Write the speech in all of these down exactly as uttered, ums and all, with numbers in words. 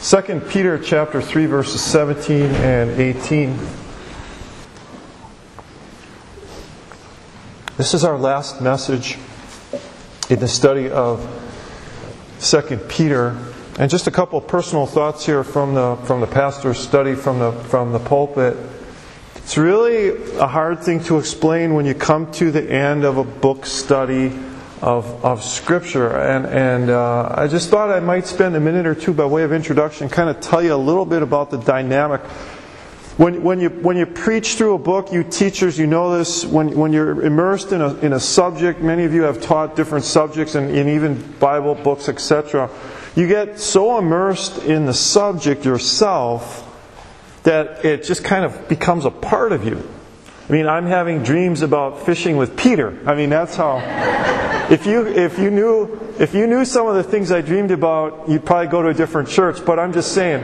Second Peter chapter three, verses seventeen and eighteen. This is our last message in the study of Second Peter. And just a couple of personal thoughts here from the from the pastor's study from the from the pulpit. It's really a hard thing to explain when you come to the end of a book study of of Scripture, and and uh, I just thought I might spend a minute or two by way of introduction, kind of tell you a little bit about the dynamic. When when you when you preach through a book, you teachers, you know this. When when you're immersed in a in a subject, many of you have taught different subjects and, and even Bible books, et cetera. You get so immersed in the subject yourself that it just kind of becomes a part of you. I mean, I'm having dreams about fishing with Peter. I mean, that's how. If you if you knew if you knew some of the things I dreamed about, you'd probably go to a different church. But I'm just saying,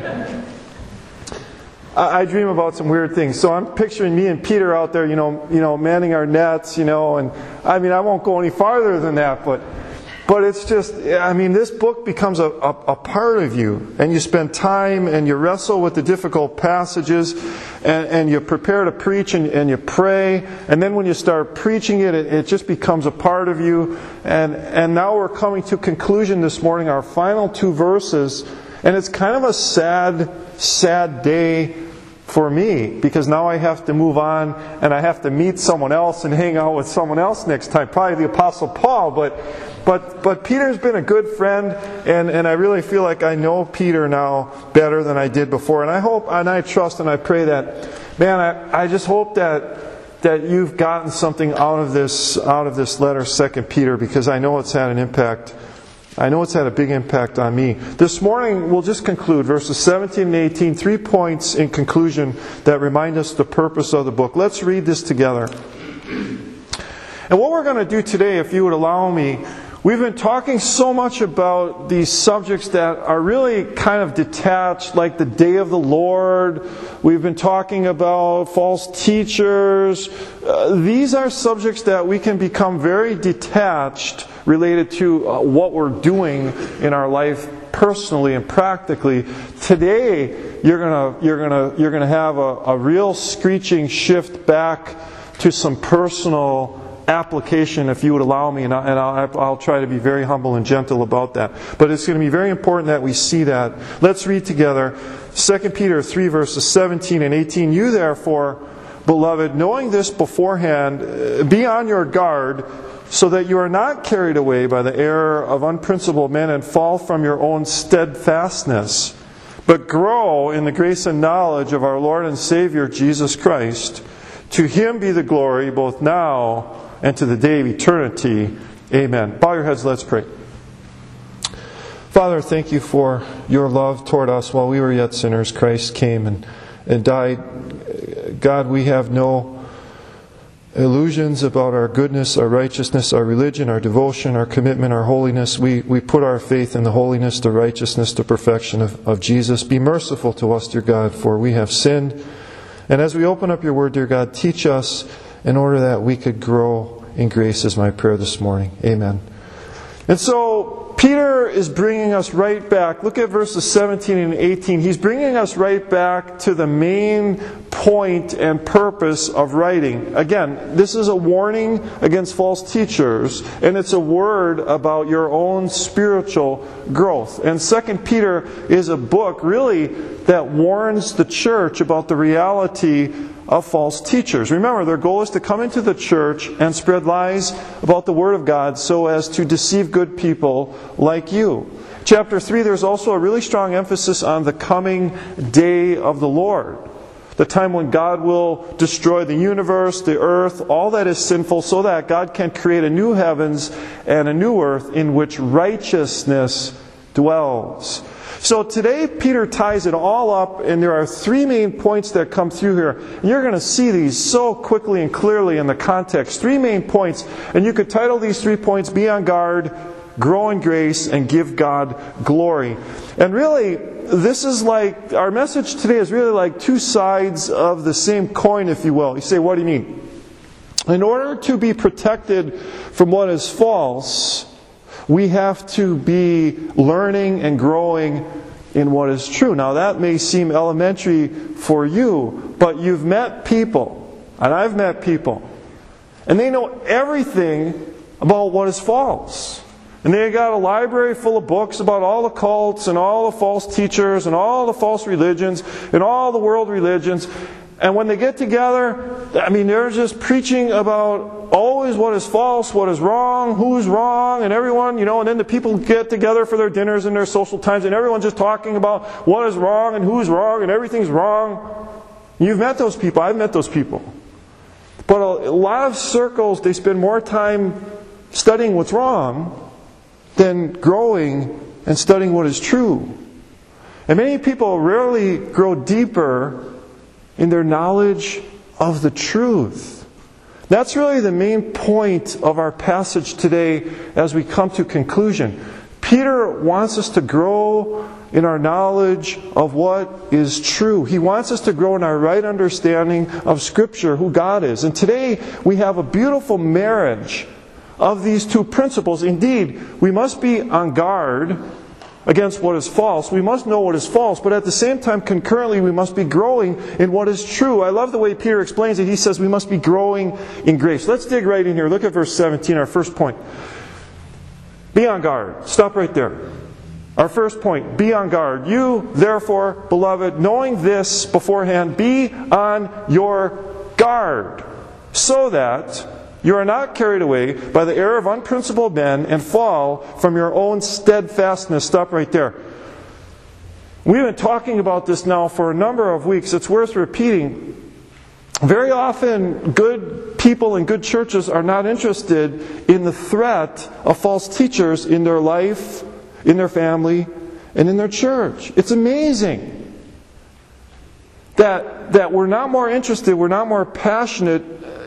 I, I dream about some weird things. So I'm picturing me and Peter out there, you know, you know, manning our nets, you know, and I mean, I won't go any farther than that, but. But it's just, I mean, this book becomes a, a, a part of you. And you spend time and you wrestle with the difficult passages and, and you prepare to preach and, and you pray. And then when you start preaching it, it, it just becomes a part of you. And, and now we're coming to conclusion this morning, our final two verses. And it's kind of a sad, sad day for me, because now I have to move on and I have to meet someone else and hang out with someone else next time. Probably the Apostle Paul, but but but Peter's been a good friend, and, and I really feel like I know Peter now better than I did before. And I hope and I trust and I pray that, man, I, I just hope that that you've gotten something out of this out of this letter, Second Peter, because I know it's had an impact. I know it's had a big impact on me. This morning, we'll just conclude verses seventeen and eighteen, three points in conclusion that remind us the purpose of the book. Let's read this together. And what we're going to do today, if you would allow me, we've been talking so much about these subjects that are really kind of detached, like the day of the Lord. We've been talking about false teachers. Uh, these are subjects that we can become very detached related to uh, what we're doing in our life personally and practically. Today, you're gonna you're gonna you're gonna have a, a real screeching shift back to some personal application, if you would allow me, and, I, and I'll, I'll try to be very humble and gentle about that. But it's going to be very important that we see that. Let's read together Second Peter three, verses seventeen and eighteen. You therefore, beloved, knowing this beforehand, be on your guard, so that you are not carried away by the error of unprincipled men and fall from your own steadfastness, but grow in the grace and knowledge of our Lord and Savior Jesus Christ. To Him be the glory both now and to the day of eternity. Amen. Bow your heads, let's pray. Father, thank you for your love toward us. While we were yet sinners, Christ came and, and died. God, we have no illusions about our goodness, our righteousness, our religion, our devotion, our commitment, our holiness. We, we put our faith in the holiness, the righteousness, the perfection of, of Jesus. Be merciful to us, dear God, for we have sinned. And as we open up your word, dear God, teach us in order that we could grow in grace, is my prayer this morning. Amen. And so, Peter is bringing us right back. Look at verses seventeen and eighteen. He's bringing us right back to the main point and purpose of writing. Again, this is a warning against false teachers, and it's a word about your own spiritual growth. And Second Peter is a book, really, that warns the church about the reality of false teachers. Remember, their goal is to come into the church and spread lies about the Word of God so as to deceive good people like you. Chapter three, there's also a really strong emphasis on the coming day of the Lord. The time when God will destroy the universe, the earth, all that is sinful, so that God can create a new heavens and a new earth in which righteousness dwells. So today Peter ties it all up, and there are three main points that come through here. And you're going to see these so quickly and clearly in the context. Three main points, and you could title these three points, Be on Guard, Grow in Grace, and Give God Glory. And really, this is like, our message today is really like two sides of the same coin, if you will. You say, what do you mean? In order to be protected from what is false, we have to be learning and growing in what is true. Now that may seem elementary for you, but you've met people, and I've met people, and they know everything about what is false. And they got a library full of books about all the cults and all the false teachers and all the false religions and all the world religions. And when they get together, I mean, they're just preaching about always what is false, what is wrong, who's wrong, and everyone, you know, and then the people get together for their dinners and their social times, and everyone's just talking about what is wrong and who's wrong and everything's wrong. You've met those people. I've met those people. But a lot of circles, they spend more time studying what's wrong than growing and studying what is true. And many people rarely grow deeper in their knowledge of the truth. That's really the main point of our passage today as we come to conclusion. Peter wants us to grow in our knowledge of what is true. He wants us to grow in our right understanding of Scripture, who God is. And today we have a beautiful marriage of these two principles. Indeed, we must be on guard against what is false. We must know what is false, but at the same time, concurrently, we must be growing in what is true. I love the way Peter explains it. He says we must be growing in grace. Let's dig right in here. Look at verse seventeen, our first point. Be on guard. Stop right there. Our first point, be on guard. You, therefore, beloved, knowing this beforehand, be on your guard, so that you are not carried away by the error of unprincipled men and fall from your own steadfastness. Stop right there. We've been talking about this now for a number of weeks. It's worth repeating. Very often, good people and good churches are not interested in the threat of false teachers in their life, in their family, and in their church. It's amazing that, that we're not more interested, we're not more passionate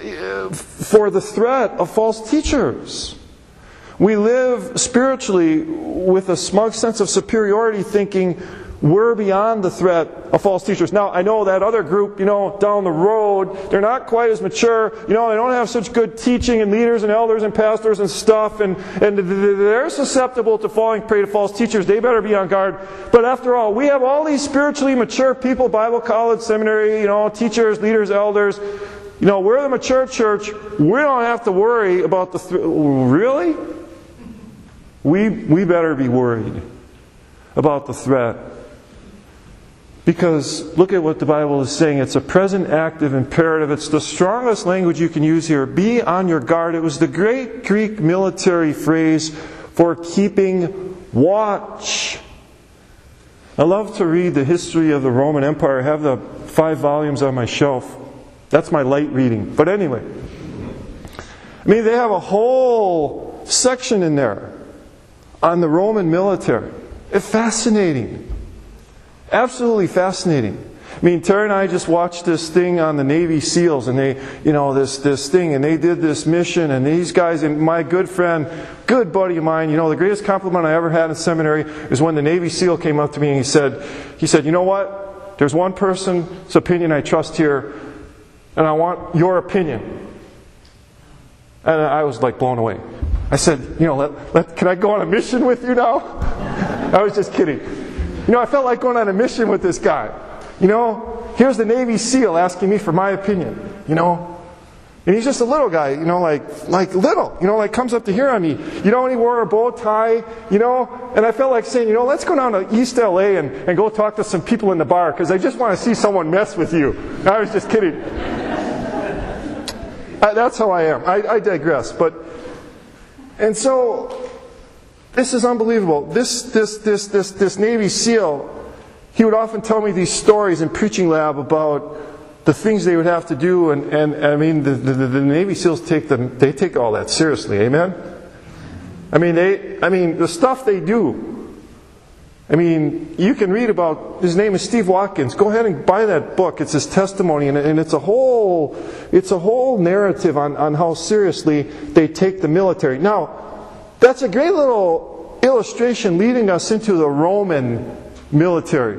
for the threat of false teachers. We live spiritually with a smug sense of superiority, thinking we're beyond the threat of false teachers. Now, I know that other group, you know, down the road, they're not quite as mature. You know, they don't have such good teaching and leaders and elders and pastors and stuff, and, and they're susceptible to falling prey to false teachers. They better be on guard. But after all, we have all these spiritually mature people, Bible college, seminary, you know, teachers, leaders, elders. You know, we're the mature church. We don't have to worry about the... Th- really? We, we better be worried about the threat. Because look at what the Bible is saying. It's a present active imperative. It's the strongest language you can use here. Be on your guard. It was the great Greek military phrase for keeping watch. I love to read the history of the Roman Empire. I have the five volumes on my shelf. That's my light reading. But anyway, I mean, they have a whole section in there on the Roman military. It's fascinating. Absolutely fascinating. I mean, Terry and I just watched this thing on the Navy SEALs, and they, you know, this this thing, and they did this mission, and these guys, and my good friend, good buddy of mine, you know, the greatest compliment I ever had in seminary is when the Navy SEAL came up to me and he said, he said, you know what? There's one person's opinion I trust here, and I want your opinion. And I was like blown away. I said, you know, let, let, can I go on a mission with you now? I was just kidding. You know, I felt like going on a mission with this guy. You know, here's the Navy SEAL asking me for my opinion. You know, and he's just a little guy. You know, like like little. You know, like comes up to here on me. You know, and he wore a bow tie. You know, and I felt like saying, you know, let's go down to East L A and, and go talk to some people in the bar because I just want to see someone mess with you. I was just kidding. I, that's how I am. I, I digress. But and so. This is unbelievable. This this this this this Navy SEAL, he would often tell me these stories in preaching lab about the things they would have to do, and, and I mean the, the, the Navy SEALs take them they take all that seriously, amen? I mean they I mean the stuff they do. I mean, you can read about, his name is Steve Watkins. Go ahead and buy that book. It's his testimony, and, and it's a whole it's a whole narrative on, on how seriously they take the military. Now, that's a great little illustration leading us into the Roman military.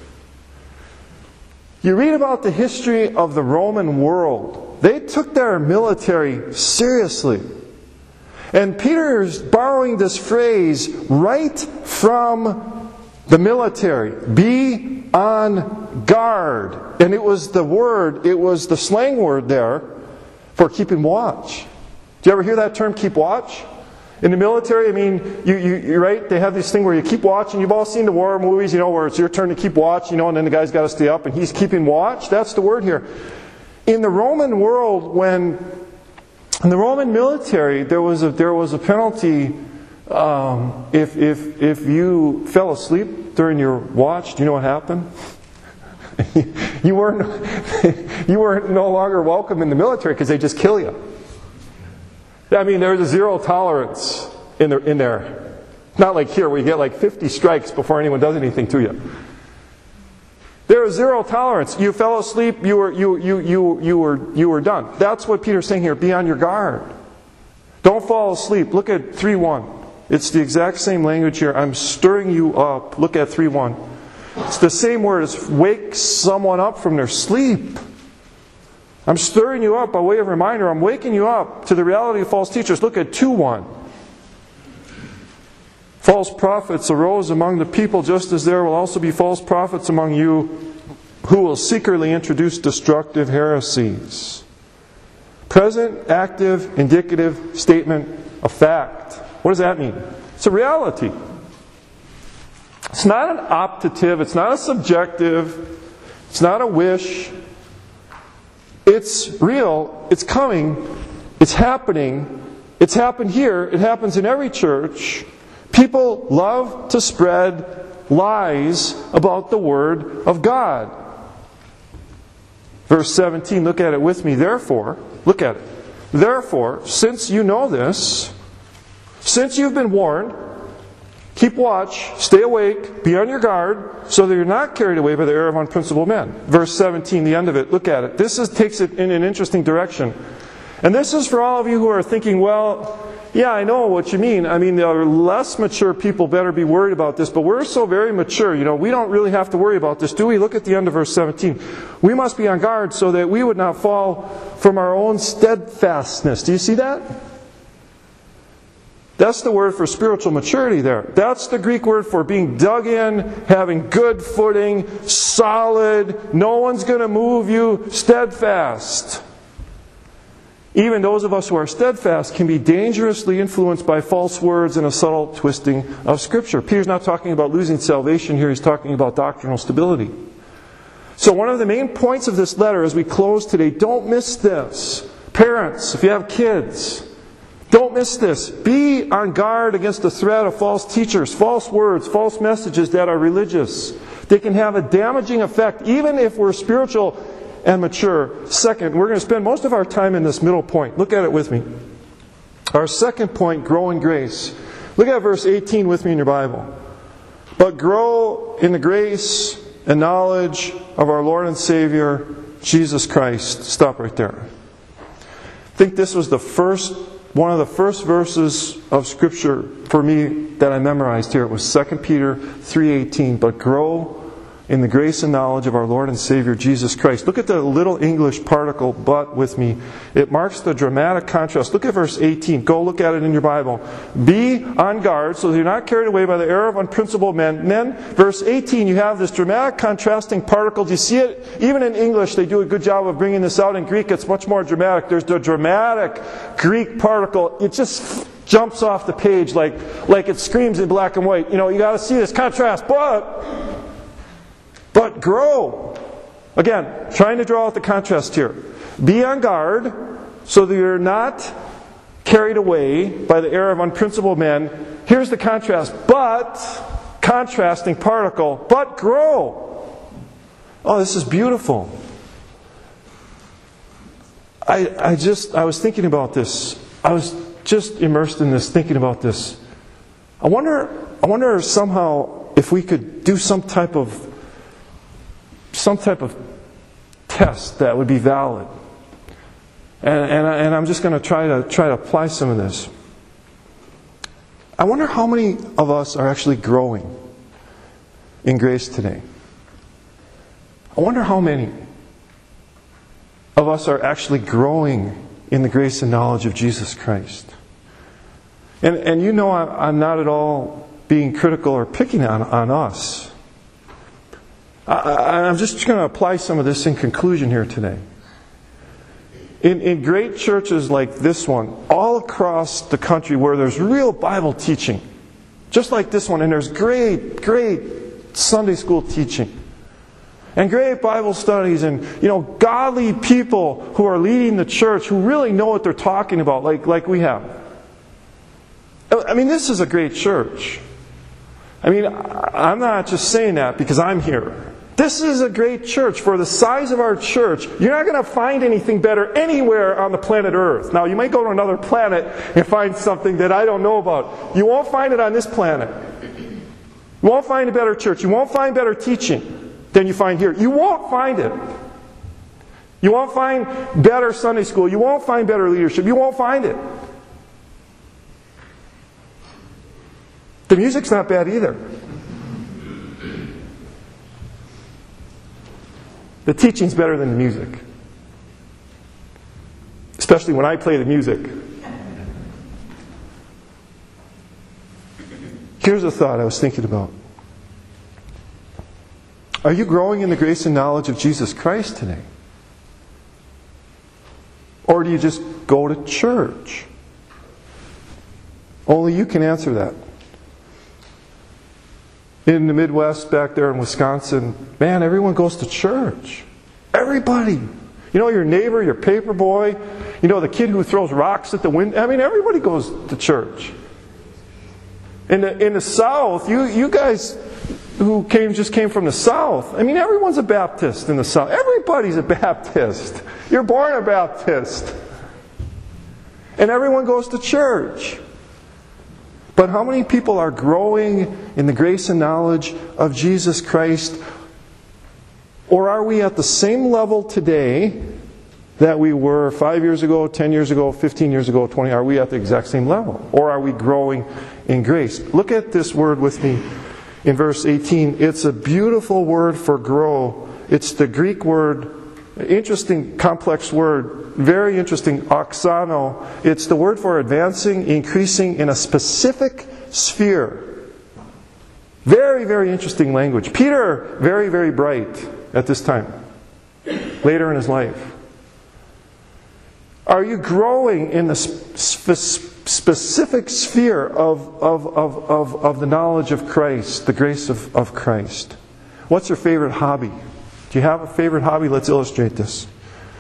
You read about the history of the Roman world. They took their military seriously. And Peter's borrowing this phrase right from The military, be on guard. And it was the word, it was the slang word there for keeping watch. Do you ever hear that term, keep watch? In the military, I mean, you, you, you're right, they have this thing where you keep watch, and you've all seen the war movies, you know, where it's your turn to keep watch, you know, and then the guy's got to stay up, and he's keeping watch. That's the word here. In the Roman world, when, in the Roman military, there was a, there was a penalty um, if, if, if you fell asleep during your watch. Do you know what happened? you weren't, you weren't no longer welcome in the military because they just kill you. I mean, there's a zero tolerance in, the, in there. Not like here where you get like fifty strikes before anyone does anything to you. There is zero tolerance. You fell asleep, you were, you, you, you, you, were, you were done. That's what Peter's saying here. Be on your guard. Don't fall asleep. Look at three one. It's the exact same language here. I'm stirring you up. Look at three one. It's the same word as wake someone up from their sleep. I'm stirring you up by way of reminder. I'm waking you up to the reality of false teachers. Look at two one. False prophets arose among the people, just as there will also be false prophets among you who will secretly introduce destructive heresies. Present, active, indicative statement of fact. What does that mean? It's a reality. It's not an optative. It's not a subjective. It's not a wish. It's real. It's coming. It's happening. It's happened here. It happens in every church. People love to spread lies about the Word of God. Verse seventeen, look at it with me. Therefore, look at it. Therefore, since you know this, since you've been warned, keep watch, stay awake, be on your guard, so that you're not carried away by the error of unprincipled men. Verse seventeen, the end of it, look at it. This is, takes it in an interesting direction. And this is for all of you who are thinking, well, yeah, I know what you mean. I mean, the less mature people better be worried about this, but we're so very mature, you know, we don't really have to worry about this, do we? Look at the end of verse seventeen. We must be on guard so that we would not fall from our own steadfastness. Do you see that? That's the word for spiritual maturity there. That's the Greek word for being dug in, having good footing, solid, no one's going to move you, steadfast. Even those of us who are steadfast can be dangerously influenced by false words and a subtle twisting of Scripture. Peter's not talking about losing salvation here, he's talking about doctrinal stability. So one of the main points of this letter as we close today, don't miss this. Parents, if you have kids, don't miss this. Be on guard against the threat of false teachers, false words, false messages that are religious. They can have a damaging effect, even if we're spiritual and mature. Second, we're going to spend most of our time in this middle point. Look at it with me. Our second point, grow in grace. Look at verse eighteen with me in your Bible. But grow in the grace and knowledge of our Lord and Savior, Jesus Christ. Stop right there. I think this was the first, one of the first verses of Scripture for me that I memorized here. It was Second Peter three eighteen. But grow in the grace and knowledge of our Lord and Savior, Jesus Christ. Look at the little English particle, but, with me. It marks the dramatic contrast. Look at verse eighteen. Go look at it in your Bible. Be on guard so that you're not carried away by the error of unprincipled men. And then, verse eighteen, you have this dramatic contrasting particle. Do you see it? Even in English, they do a good job of bringing this out. In Greek, it's much more dramatic. There's the dramatic Greek particle. It just jumps off the page like, like it screams in black and white. You know, you got to see this contrast. But... But grow. Again, trying to draw out the contrast here. Be on guard so that you're not carried away by the error of unprincipled men. Here's the contrast. But, contrasting particle, but grow. Oh, this is beautiful. I, I just, I was thinking about this. I was just immersed in this, thinking about this. I wonder, I wonder somehow if we could do some type of some type of test that would be valid. And, and, I, and I'm just going to try to try to apply some of this. I wonder how many of us are actually growing in grace today. I wonder how many of us are actually growing in the grace and knowledge of Jesus Christ. And, and you know I, I'm not at all being critical or picking on, on us. I, I'm just going to apply some of this in conclusion here today. In, in great churches like this one, all across the country where there's real Bible teaching, just like this one, and there's great, great Sunday school teaching, and great Bible studies, and you know, godly people who are leading the church who really know what they're talking about, like, like we have. I mean, this is a great church. I mean, I'm not just saying that because I'm here. This is a great church. For the size of our church, you're not going to find anything better anywhere on the planet Earth. Now, you might go to another planet and find something that I don't know about. You won't find it on this planet. You won't find a better church. You won't find better teaching than you find here. You won't find it. You won't find better Sunday school. You won't find better leadership. You won't find it. The music's not bad either. The teaching's better than the music. Especially when I play the music. Here's a thought I was thinking about. Are you growing in the grace and knowledge of Jesus Christ today? Or do you just go to church? Only you can answer that. In the Midwest, back there in Wisconsin, man, everyone goes to church. Everybody. You know, your neighbor, your paper boy, you know, the kid who throws rocks at the window. I mean, everybody goes to church. In the, in the South, you, you guys who came just came from the South, I mean, everyone's a Baptist in the South. Everybody's a Baptist. You're born a Baptist. And everyone goes to church. But how many people are growing in the grace and knowledge of Jesus Christ? Or are we at the same level today that we were five years ago, ten years ago, fifteen years ago, twenty? Are we at the exact same level? Or are we growing in grace? Look at this word with me in verse eighteen. It's a beautiful word for grow. It's the Greek word, interesting, complex word. Very interesting, oxano. It's the word for advancing, increasing in a specific sphere. Very, very interesting language. Peter, very, very bright at this time, later in his life. Are you growing in the sp- specific sphere of, of, of, of, of the knowledge of Christ, the grace of, of Christ? What's your favorite hobby? Do you have a favorite hobby? Let's illustrate this.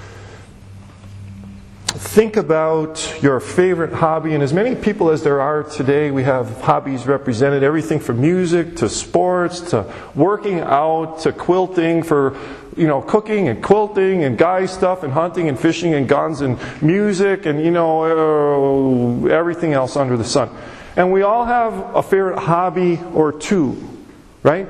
Think about your favorite hobby, and as many people as there are today, we have hobbies represented. Everything from music to sports to working out to quilting, for you know cooking and quilting and guy stuff and hunting and fishing and guns and music and you know uh, everything else under the sun. And we all have a favorite hobby or two, right?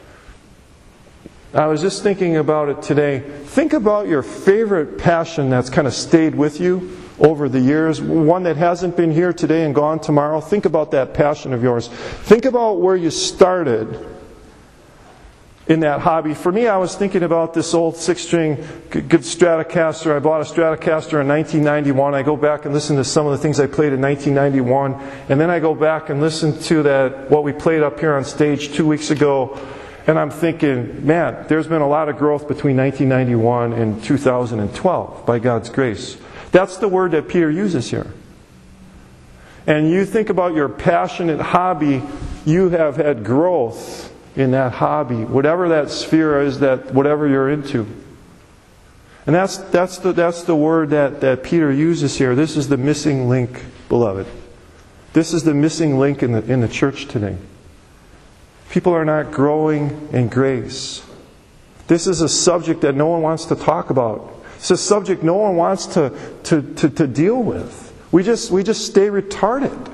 I was just thinking about it today. Think about your favorite passion that's kind of stayed with you over the years. One that hasn't been here today and gone tomorrow. Think about that passion of yours. Think about where you started in that hobby. For me, I was thinking about this old six-string good Stratocaster. I bought a Stratocaster in nineteen ninety-one. I go back and listen to some of the things I played in nineteen ninety-one. And then I go back and listen to that what we played up here on stage two weeks ago. And I'm thinking, man, there's been a lot of growth between nineteen ninety-one and two thousand twelve, by God's grace. That's the word that Peter uses here. And you think about your passionate hobby, you have had growth in that hobby, whatever that sphere is, that whatever you're into. And that's that's the that's the word that, that Peter uses here. This is the missing link, beloved. This is the missing link in the in the church today. People are not growing in grace. This is a subject that no one wants to talk about. It's a subject no one wants to, to, to, to deal with. We just we just stay retarded.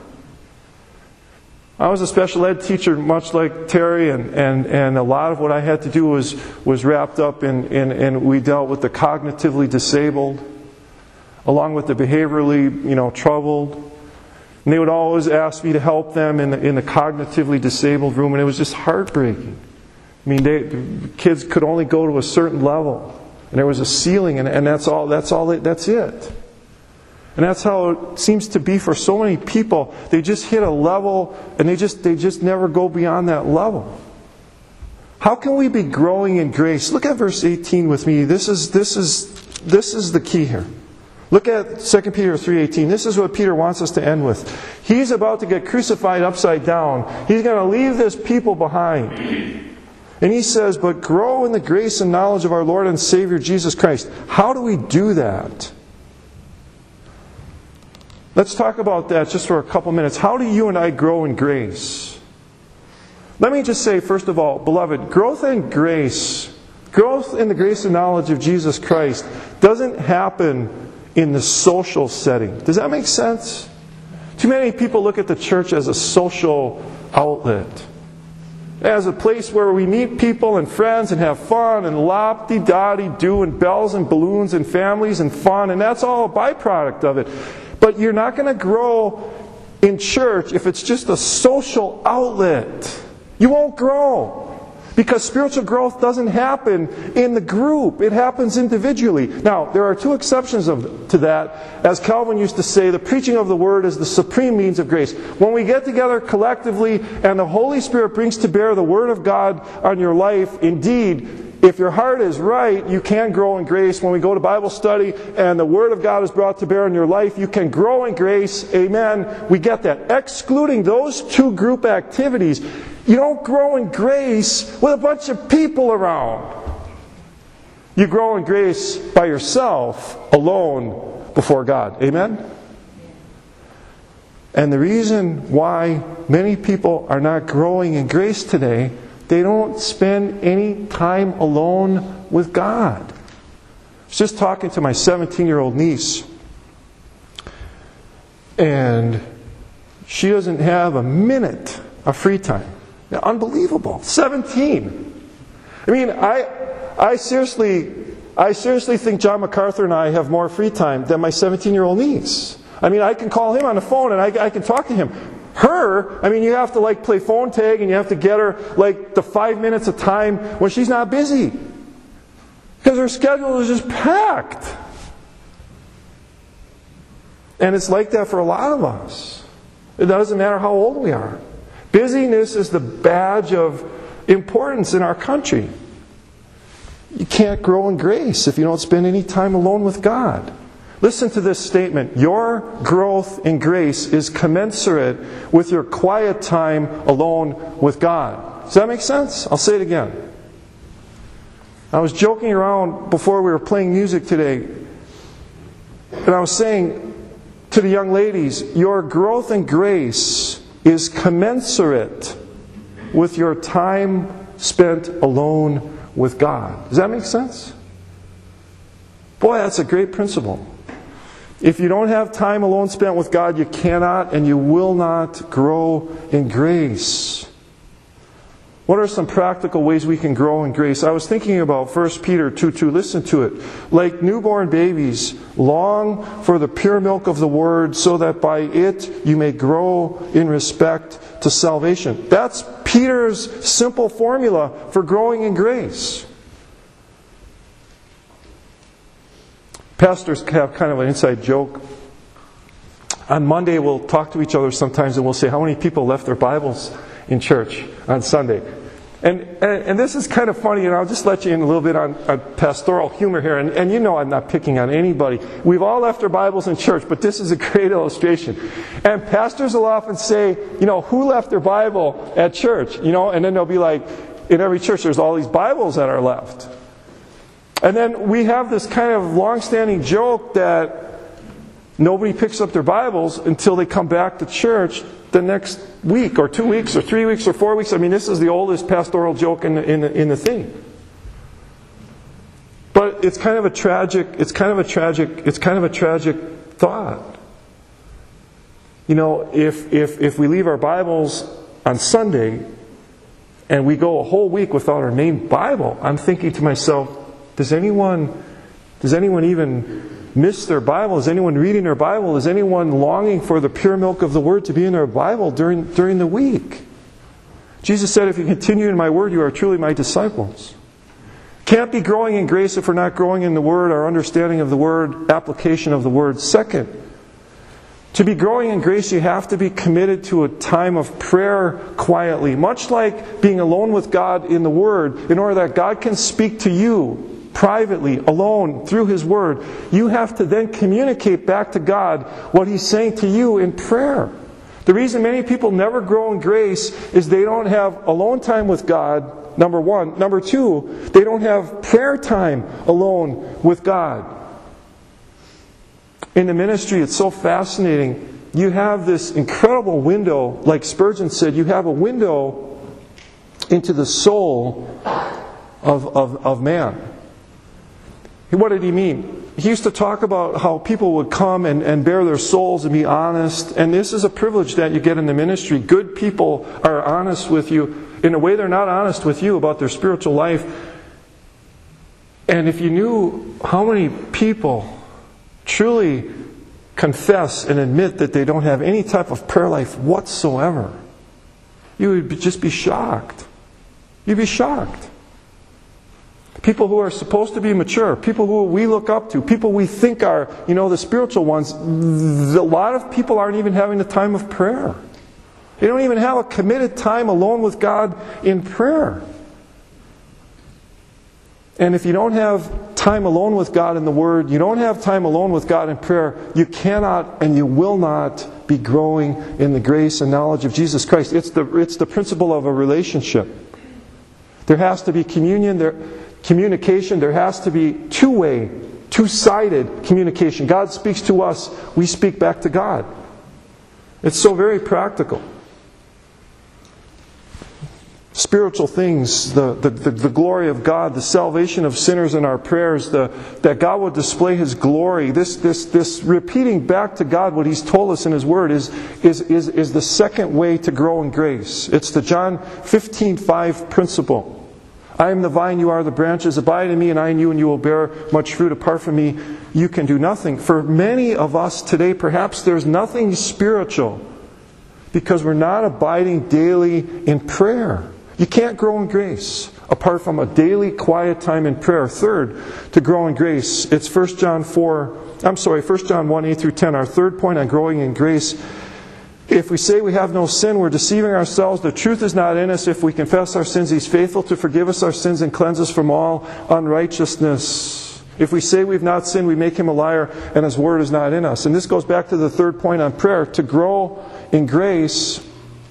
I was a special ed teacher, much like Terry, and, and, and a lot of what I had to do was, was wrapped up in, in, in we dealt with the cognitively disabled, along with the behaviorally, you know, troubled. And they would always ask me to help them in the, in the cognitively disabled room, and it was just heartbreaking. I mean, they, the kids could only go to a certain level, and there was a ceiling, and, and that's all. That's all. That's it. And that's how it seems to be for so many people. They just hit a level and they just they just never go beyond that level. How can we be growing in grace? Look at verse eighteen with me. This is this is this is the key here. Look at Second Peter three eighteen. This is what Peter wants us to end with. He's about to get crucified upside down. He's going to leave this people behind. And he says, but grow in the grace and knowledge of our Lord and Savior Jesus Christ. How do we do that? Let's talk about that just for a couple minutes. How do you and I grow in grace? Let me just say, first of all, beloved, growth in grace, growth in the grace and knowledge of Jesus Christ doesn't happen in the social setting. Does that make sense? Too many people look at the church as a social outlet, as a place where we meet people and friends and have fun and lop-de-da-de-do and bells and balloons and families and fun, and that's all a byproduct of it. But you're not going to grow in church if it's just a social outlet. You won't grow. Because spiritual growth doesn't happen in the group. It happens individually. Now, there are two exceptions of, to that. As Calvin used to say, the preaching of the Word is the supreme means of grace. When we get together collectively and the Holy Spirit brings to bear the Word of God on your life, indeed, if your heart is right, you can grow in grace. When we go to Bible study and the Word of God is brought to bear in your life, you can grow in grace. Amen. We get that. Excluding those two group activities, you don't grow in grace with a bunch of people around. You grow in grace by yourself, alone, before God. Amen? And the reason why many people are not growing in grace today, they don't spend any time alone with God. I was just talking to my seventeen-year-old niece, and she doesn't have a minute of free time. Unbelievable. seventeen. I mean, I I seriously I seriously think John MacArthur and I have more free time than my seventeen-year-old niece. I mean, I can call him on the phone and I, I can talk to him. Her, I mean, you have to like play phone tag and you have to get her like the five minutes of time when she's not busy. Because her schedule is just packed. And it's like that for a lot of us. It doesn't matter how old we are. Busyness is the badge of importance in our country. You can't grow in grace if you don't spend any time alone with God. Listen to this statement. Your growth in grace is commensurate with your quiet time alone with God. Does that make sense? I'll say it again. I was joking around before we were playing music today, and I was saying to the young ladies, your growth in grace is commensurate with your time spent alone with God. Does that make sense? Boy, that's a great principle. If you don't have time alone spent with God, you cannot and you will not grow in grace. What are some practical ways we can grow in grace? I was thinking about First Peter two two. Listen to it. Like newborn babies, long for the pure milk of the Word, so that by it you may grow in respect to salvation. That's Peter's simple formula for growing in grace. Pastors have kind of an inside joke. On Monday we'll talk to each other sometimes and we'll say, how many people left their Bibles in church on Sunday? And, and and this is kind of funny, and I'll just let you in a little bit on, on pastoral humor here. And, and you know I'm not picking on anybody. We've all left our Bibles in church, but this is a great illustration. And pastors will often say, you know, who left their Bible at church? You know, and then they'll be like, in every church there's all these Bibles that are left. And then we have this kind of long-standing joke that nobody picks up their Bibles until they come back to church the next week or two weeks or three weeks or four weeks. I mean, this is the oldest pastoral joke in the, in the, in the thing. But it's kind of a tragic, it's kind of a tragic, it's kind of a tragic thought. You know, if if if we leave our Bibles on Sunday and we go a whole week without our main Bible, I'm thinking to myself, does anyone does anyone even miss their Bible? Is anyone reading their Bible? Is anyone longing for the pure milk of the Word to be in their Bible during, during the week? Jesus said, if you continue in my Word, you are truly my disciples. Can't be growing in grace if we're not growing in the Word, our understanding of the Word, application of the Word. Second, To be growing in grace, you have to be committed to a time of prayer quietly. Much like being alone with God in the Word, in order that God can speak to you privately, alone, through His Word, you have to then communicate back to God what He's saying to you in prayer. The reason many people never grow in grace is they don't have alone time with God, number one. Number two, they don't have prayer time alone with God. In the ministry, it's so fascinating. You have this incredible window, like Spurgeon said, you have a window into the soul of, of, of man. What did he mean? He used to talk about how people would come and, and bare their souls and be honest. And this is a privilege that you get in the ministry. Good people are honest with you in a way they're not honest with you about their spiritual life. And if you knew how many people truly confess and admit that they don't have any type of prayer life whatsoever, you would just be shocked. You'd be shocked. People who are supposed to be mature, people who we look up to, people we think are, you know, the spiritual ones, a lot of people aren't even having the time of prayer. They don't even have a committed time alone with God in prayer. And if you don't have time alone with God in the Word, you don't have time alone with God in prayer, you cannot and you will not be growing in the grace and knowledge of Jesus Christ. It's the, it's the principle of a relationship. There has to be communion, there, communication, there has to be two-way, two-sided communication. God speaks to us, we speak back to God. It's so very practical. Spiritual things, the, the, the, the glory of God, the salvation of sinners in our prayers, the, that God would display His glory. This, this, this repeating back to God what He's told us in His Word is, is, is, is the second way to grow in grace. It's the John fifteen five principle. I am the vine, you are the branches. Abide in me and I in you, and you will bear much fruit. Apart from me, you can do nothing. For many of us today, perhaps there's nothing spiritual because we're not abiding daily in prayer. You can't grow in grace apart from a daily quiet time in prayer. Third, to grow in grace, it's First John four, I'm sorry, First John one, eight through ten. Our third point on growing in grace. If we say we have no sin, we're deceiving ourselves. The truth is not in us. If we confess our sins, He's faithful to forgive us our sins and cleanse us from all unrighteousness. If we say we've not sinned, we make Him a liar, and His word is not in us. And this goes back to the third point on prayer. To grow in grace,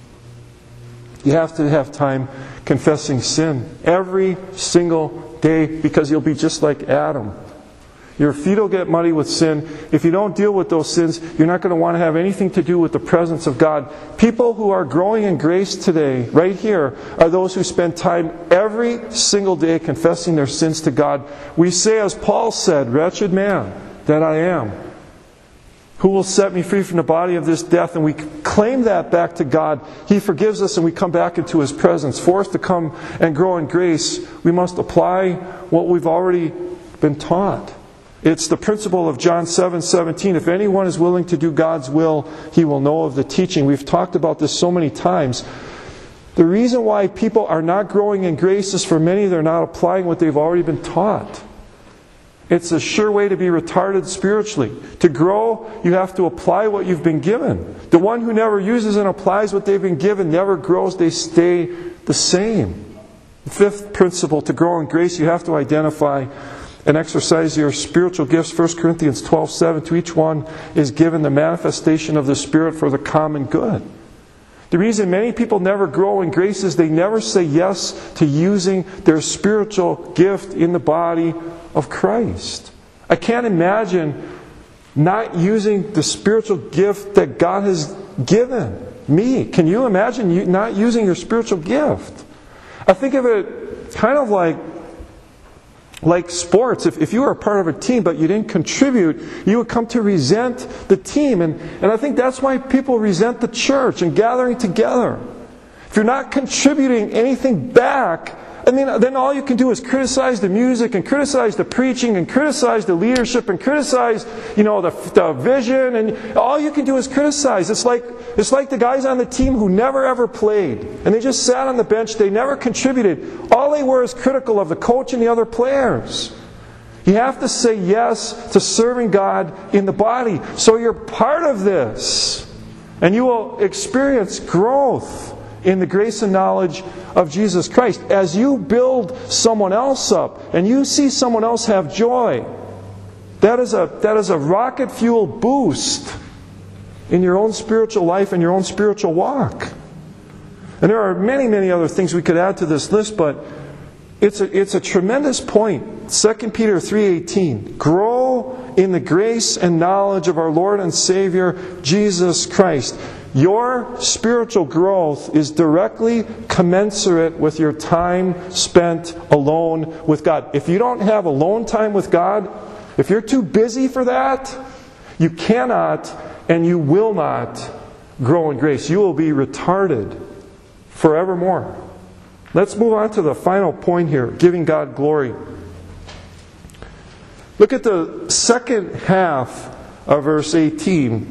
you have to have time confessing sin every single day, because you'll be just like Adam. Your feet will get muddy with sin. If you don't deal with those sins, you're not going to want to have anything to do with the presence of God. People who are growing in grace today, right here, are those who spend time every single day confessing their sins to God. We say, as Paul said, "Wretched man that I am, who will set me free from the body of this death?" And we claim that back to God. He forgives us and we come back into His presence. For us to come and grow in grace, we must apply what we've already been taught. It's the principle of John seven seventeen. If anyone is willing to do God's will, he will know of the teaching. We've talked about this so many times. The reason why people are not growing in grace is, for many, they're not applying what they've already been taught. It's a sure way to be retarded spiritually. To grow, you have to apply what you've been given. The one who never uses and applies what they've been given never grows. They stay the same. The fifth principle, to grow in grace, you have to identify and exercise your spiritual gifts. First Corinthians twelve seven. To each one is given the manifestation of the Spirit for the common good. The reason many people never grow in grace is they never say yes to using their spiritual gift in the body of Christ. I can't imagine not using the spiritual gift that God has given me. Can you imagine you not using your spiritual gift? I think of it kind of like Like sports. If, if you were a part of a team but you didn't contribute, you would come to resent the team. And, and I think that's why people resent the church and gathering together. If you're not contributing anything back, I mean, then all you can do is criticize the music and criticize the preaching and criticize the leadership and criticize, you know, the, the vision, and all you can do is criticize. It's like it's like the guys on the team who never ever played, and they just sat on the bench. They never contributed. All they were is critical of the coach and the other players. You have to say yes to serving God in the body. So you're part of this. And you will experience growth in the grace and knowledge of Jesus Christ. As you build someone else up and you see someone else have joy, that is a, that is a rocket fuel boost in your own spiritual life and your own spiritual walk. And there are many, many other things we could add to this list, but it's a, it's a tremendous point. Second Peter three eighteen. Grow in the grace and knowledge of our Lord and Savior, Jesus Christ. Your spiritual growth is directly commensurate with your time spent alone with God. If you don't have alone time with God, if you're too busy for that, you cannot and you will not grow in grace. You will be retarded forevermore. Let's move on to the final point here, giving God glory. Look at the second half of verse eighteen.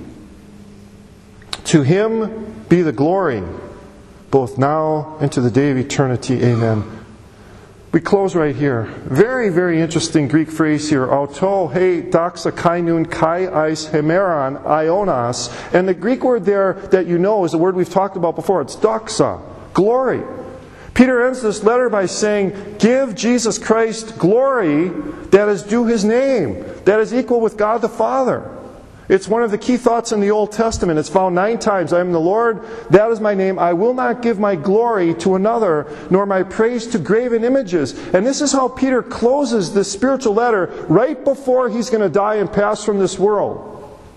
To Him be the glory, both now and to the day of eternity. Amen. We close right here. Very, very interesting Greek phrase here. Auto he doxa kainun kai eis hemeron ionas. And the Greek word there that you know is a word we've talked about before. It's doxa, glory. Peter ends this letter by saying, give Jesus Christ glory that is due His name, that is equal with God the Father. It's one of the key thoughts in the Old Testament. It's found nine times. I am the Lord, that is my name. I will not give my glory to another, nor my praise to graven images. And this is how Peter closes this spiritual letter right before he's going to die and pass from this world.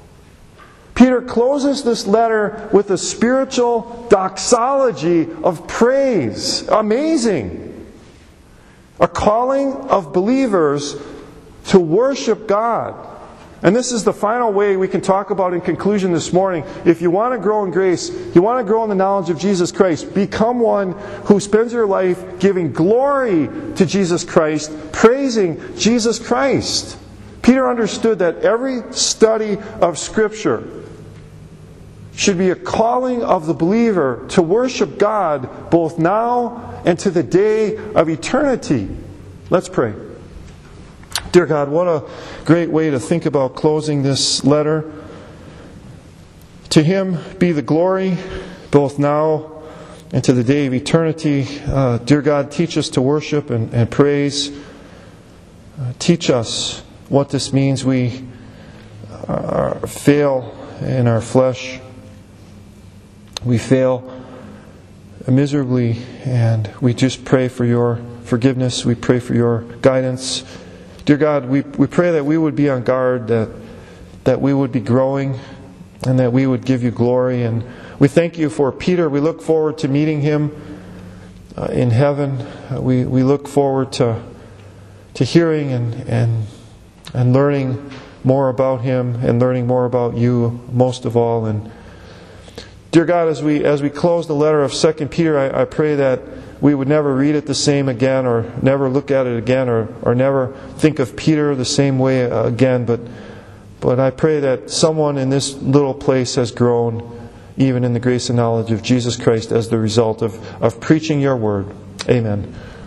Peter closes this letter with a spiritual doxology of praise. Amazing. A calling of believers to worship God. And this is the final way we can talk about in conclusion this morning. If you want to grow in grace, you want to grow in the knowledge of Jesus Christ, become one who spends your life giving glory to Jesus Christ, praising Jesus Christ. Peter understood that every study of Scripture should be a calling of the believer to worship God both now and to the day of eternity. Let's pray. Dear God, what a great way to think about closing this letter. To Him be the glory both now and to the day of eternity. Uh, dear God, teach us to worship and, and praise. Uh, teach us what this means. We uh, fail in our flesh. We fail miserably, and we just pray for Your forgiveness. We pray for Your guidance. Dear God, we, we pray that we would be on guard, that, that we would be growing, and that we would give You glory. And we thank You for Peter. We look forward to meeting him uh, in heaven. Uh, we, we look forward to, to hearing and, and, and learning more about him and learning more about You most of all. And dear God, as we as we close the letter of Second Peter, I, I pray that we would never read it the same again, or never look at it again, or, or never think of Peter the same way again. But but I pray that someone in this little place has grown, even in the grace and knowledge of Jesus Christ, as the result of, of preaching Your word. Amen.